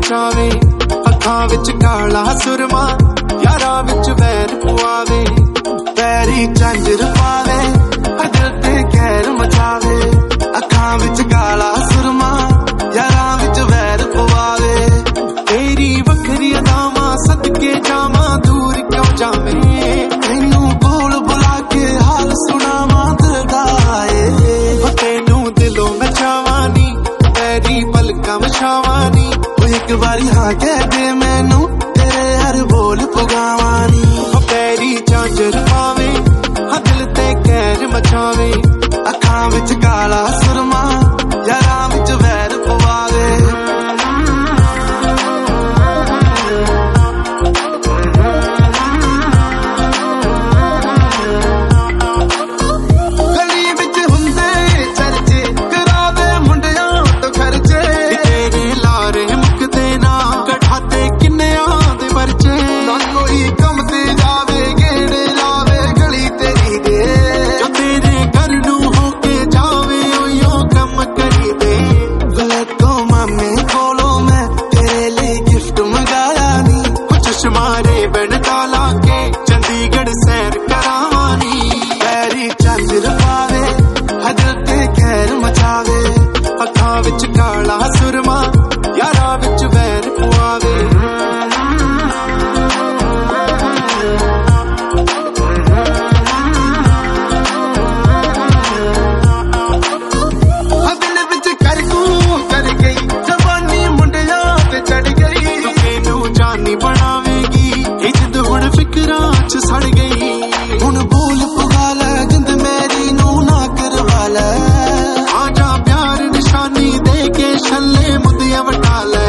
मचावे अखां विच काला सुरमा यारां विच वैर पुआवे पैरी झांजर पावे दिल ते कहर मचावे अखां विच काला सुरमा यारां विच वैर पुआवे तेरी वखरी अदावां सदके जावां दूर क्यों जावे तैनू कोल बुला के हाल सुनावां दिल दा ए तैनू दिलों मैं चावानी तेरी पलकां विछावानी एक बारी हाँ कह दे मैनू तेरे हर बोल पुगावानी पैरी झांजर पावे हाँ दिल ते कहर मचावे अखां विच काला सुरमा यारां विच वैर पवावे गली विच हुंदे चर्चे करावे मुंडियां तो खर्चे तेरे लारे मुकदे ना कढ़ाते किन्नियां दे परचे ना कोई कम ते जावे गेड़े लावे गली तेरी दे जो तेरे घर नू होके जावे ओयो कम करी दे गले तो मामे कोलों मैं तेरे लिए गिफ्ट मंगाया नी चश्मा रेबन डाला के चंडीगढ़ सैर करावानी पैरी झांजर पावे दिल ते कहर मचावे अखां विच काला सुरमा यारां विच वैर पुआवे दिल विच कर गई जवानी मुंडियां ते चढ़ गई तू मैनू जानी बनावेगी ये जिद हुण फिकरां च सड़ गई हुण बोल पुगा लै जिंद मेरी नू ना करवा लै आजा प्यार निशानी दे के छल्ले मुंदियां वटा लै